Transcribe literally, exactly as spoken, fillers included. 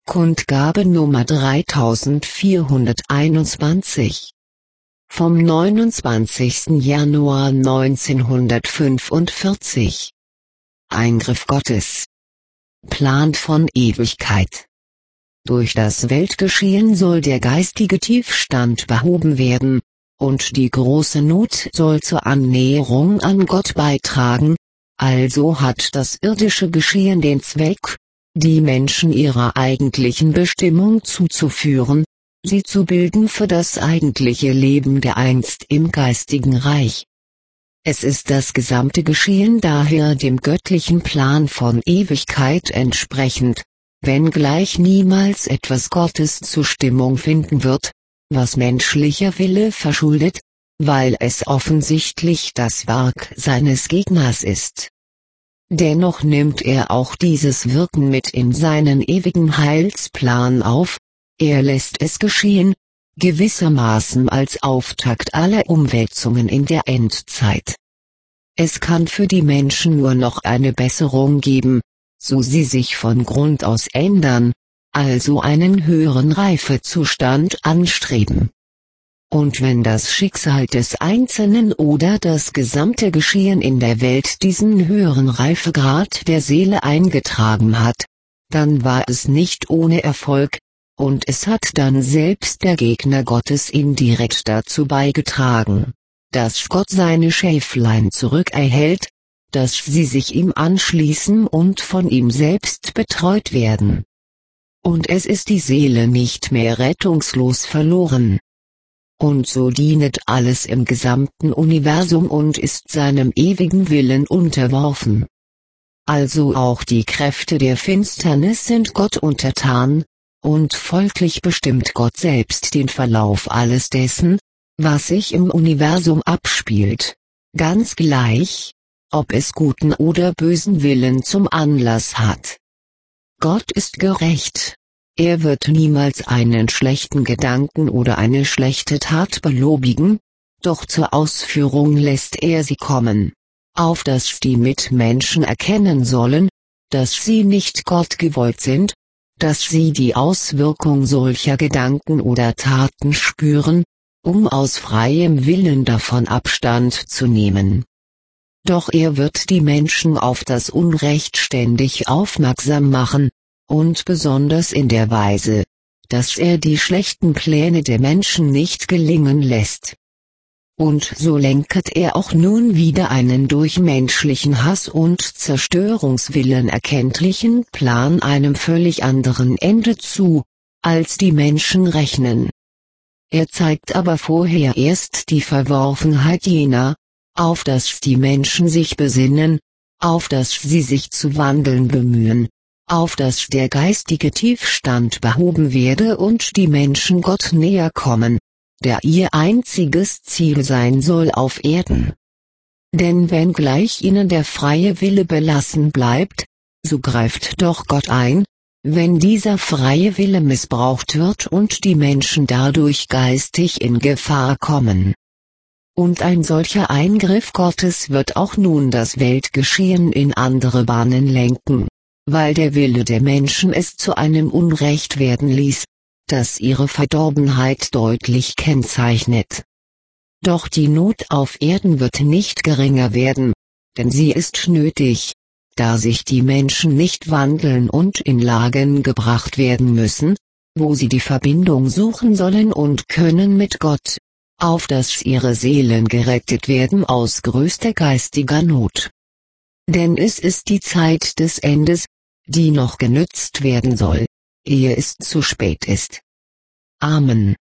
Kundgabe Nummer dreitausendvierhunderteinundzwanzig. Vom neunundzwanzigsten Januar neunzehnhundertfünfundvierzig. Eingriff Gottes. Plan von Ewigkeit. Durch das Weltgeschehen soll der geistige Tiefstand behoben werden, und die große Not soll zur Annäherung an Gott beitragen, also hat das irdische Geschehen den Zweck, die Menschen ihrer eigentlichen Bestimmung zuzuführen, sie zu bilden für das eigentliche Leben dereinst im geistigen Reich. Es ist das gesamte Geschehen daher dem göttlichen Plan von Ewigkeit entsprechend, wenngleich niemals etwas Gottes Zustimmung finden wird, was menschlicher Wille verschuldet, weil es offensichtlich das Werk seines Gegners ist. Dennoch nimmt er auch dieses Wirken mit in seinen ewigen Heilsplan auf, er lässt es geschehen, gewissermaßen als Auftakt aller Umwälzungen in der Endzeit. Es kann für die Menschen nur noch eine Besserung geben, so sie sich von Grund aus ändern, also einen höheren Reifezustand anstreben. Und wenn das Schicksal des Einzelnen oder das gesamte Geschehen in der Welt diesen höheren Reifegrad der Seele eingetragen hat, dann war es nicht ohne Erfolg, und es hat dann selbst der Gegner Gottes indirekt dazu beigetragen, dass Gott seine Schäflein zurückerhält, dass sie sich ihm anschließen und von ihm selbst betreut werden. Und es ist die Seele nicht mehr rettungslos verloren. Und so dienet alles im gesamten Universum und ist seinem ewigen Willen unterworfen. Also auch die Kräfte der Finsternis sind Gott untertan, und folglich bestimmt Gott selbst den Verlauf alles dessen, was sich im Universum abspielt, ganz gleich, ob es guten oder bösen Willen zum Anlass hat. Gott ist gerecht. Er wird niemals einen schlechten Gedanken oder eine schlechte Tat belobigen, doch zur Ausführung lässt er sie kommen, auf dass die Mitmenschen erkennen sollen, dass sie nicht Gott gewollt sind, dass sie die Auswirkung solcher Gedanken oder Taten spüren, um aus freiem Willen davon Abstand zu nehmen. Doch er wird die Menschen auf das Unrecht ständig aufmerksam machen, und besonders in der Weise, dass er die schlechten Pläne der Menschen nicht gelingen lässt. Und so lenket er auch nun wieder einen durch menschlichen Hass und Zerstörungswillen erkenntlichen Plan einem völlig anderen Ende zu, als die Menschen rechnen. Er zeigt aber vorher erst die Verworfenheit jener, auf dass die Menschen sich besinnen, auf dass sie sich zu wandeln bemühen, auf dass der geistige Tiefstand behoben werde und die Menschen Gott näher kommen, der ihr einziges Ziel sein soll auf Erden. Denn wenngleich ihnen der freie Wille belassen bleibt, so greift doch Gott ein, wenn dieser freie Wille missbraucht wird und die Menschen dadurch geistig in Gefahr kommen. Und ein solcher Eingriff Gottes wird auch nun das Weltgeschehen in andere Bahnen lenken, weil der Wille der Menschen es zu einem Unrecht werden ließ, das ihre Verdorbenheit deutlich kennzeichnet. Doch die Not auf Erden wird nicht geringer werden, denn sie ist nötig, da sich die Menschen nicht wandeln und in Lagen gebracht werden müssen, wo sie die Verbindung suchen sollen und können mit Gott, auf dass ihre Seelen gerettet werden aus größter geistiger Not. Denn es ist die Zeit des Endes, die noch genützt werden soll, ehe es zu spät ist. Amen.